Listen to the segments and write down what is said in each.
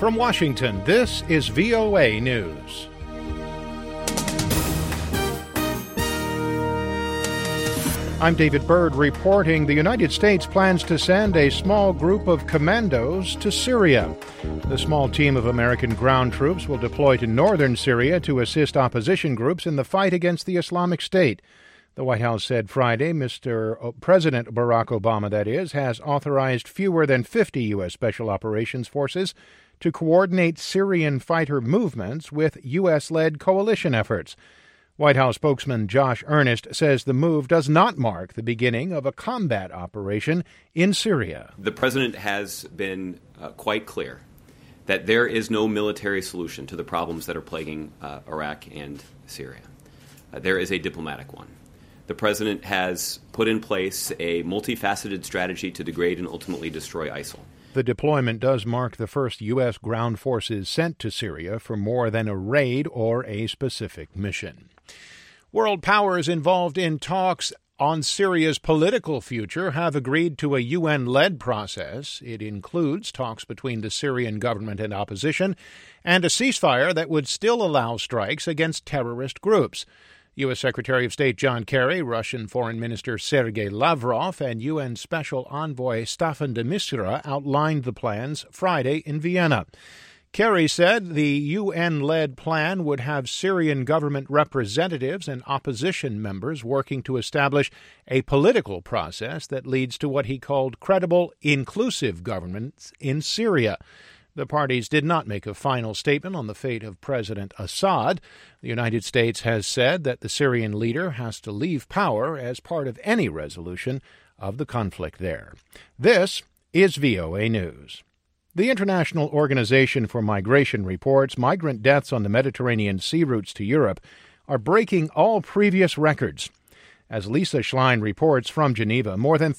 From Washington, this is VOA News. I'm David Byrd reporting the United States plans to send a small group of commandos to Syria. The small team of American ground troops will deploy to northern Syria to assist opposition groups in the fight against the Islamic State. The White House said Friday President Barack Obama, that is, has authorized fewer than 50 U.S. Special Operations Forces to coordinate Syrian fighter movements with U.S.-led coalition efforts. White House spokesman Josh Earnest says the move does not mark the beginning of a combat operation in Syria. The president has been quite clear that there is no military solution to the problems that are plaguing Iraq and Syria. There is a diplomatic one. The president has put in place a multifaceted strategy to degrade and ultimately destroy ISIL. The deployment does mark the first U.S. ground forces sent to Syria for more than a raid or a specific mission. World powers involved in talks on Syria's political future have agreed to a UN-led process. It includes talks between the Syrian government and opposition and a ceasefire that would still allow strikes against terrorist groups. U.S. Secretary of State John Kerry, Russian Foreign Minister Sergei Lavrov, and UN Special Envoy Staffan de Mistura outlined the plans Friday in Vienna. Kerry said the UN-led plan would have Syrian government representatives and opposition members working to establish a political process that leads to what he called credible, inclusive governance in Syria. The parties did not make a final statement on the fate of President Assad. The United States has said that the Syrian leader has to leave power as part of any resolution of the conflict there. This is VOA News. The International Organization for Migration reports migrant deaths on the Mediterranean sea routes to Europe are breaking all previous records. As Lisa Schlein reports from Geneva, more than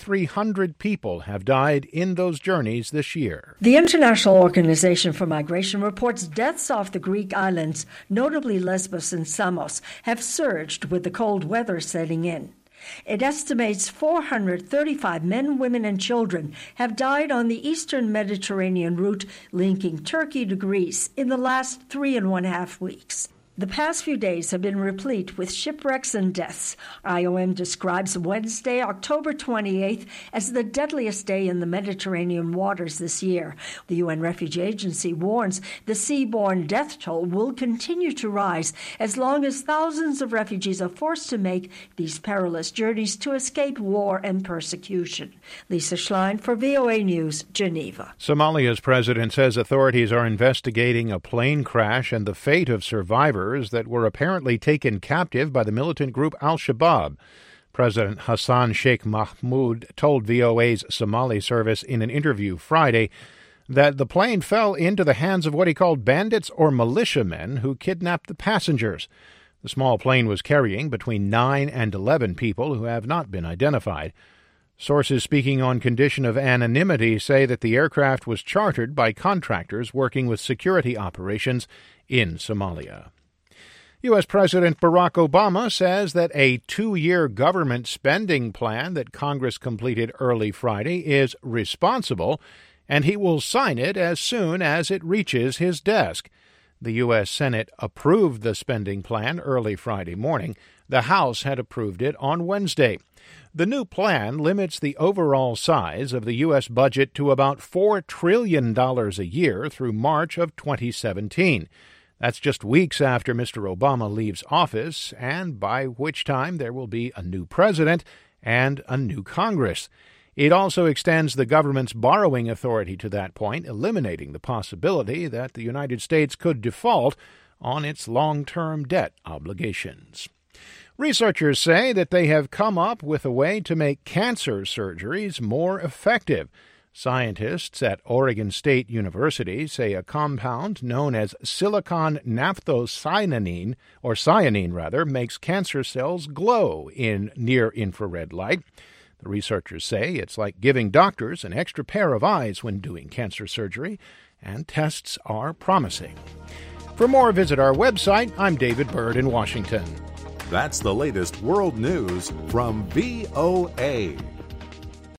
3,300 people have died in those journeys this year. The International Organization for Migration reports deaths off the Greek islands, notably Lesbos and Samos, have surged with the cold weather setting in. It estimates 435 men, women, and children have died on the eastern Mediterranean route linking Turkey to Greece in the last 3.5 weeks. The past few days have been replete with shipwrecks and deaths. IOM describes Wednesday, October 28th, as the deadliest day in the Mediterranean waters this year. The UN Refugee Agency warns the seaborne death toll will continue to rise as long as thousands of refugees are forced to make these perilous journeys to escape war and persecution. Lisa Schlein for VOA News, Geneva. Somalia's president says authorities are investigating a plane crash and the fate of survivors that were apparently taken captive by the militant group Al-Shabaab. President Hassan Sheikh Mahmoud told VOA's Somali service in an interview Friday that the plane fell into the hands of what he called bandits or militiamen who kidnapped the passengers. The small plane was carrying between 9 and 11 people who have not been identified. Sources speaking on condition of anonymity say that the aircraft was chartered by contractors working with security operations in Somalia. U.S. President Barack Obama says that a 2-year government spending plan that Congress completed early Friday is responsible, and he will sign it as soon as it reaches his desk. The U.S. Senate approved the spending plan early Friday morning. The House had approved it on Wednesday. The new plan limits the overall size of the U.S. budget to about $4 trillion a year through March of 2017. That's just weeks after Mr. Obama leaves office, and by which time there will be a new president and a new Congress. It also extends the government's borrowing authority to that point, eliminating the possibility that the United States could default on its long-term debt obligations. Researchers say that they have come up with a way to make cancer surgeries more effective. Scientists at Oregon State University say a compound known as silicon naphthocyanine, or cyanine rather, makes cancer cells glow in near-infrared light. The researchers say it's like giving doctors an extra pair of eyes when doing cancer surgery, and tests are promising. For more, visit our website. I'm David Byrd in Washington. That's the latest world news from VOA.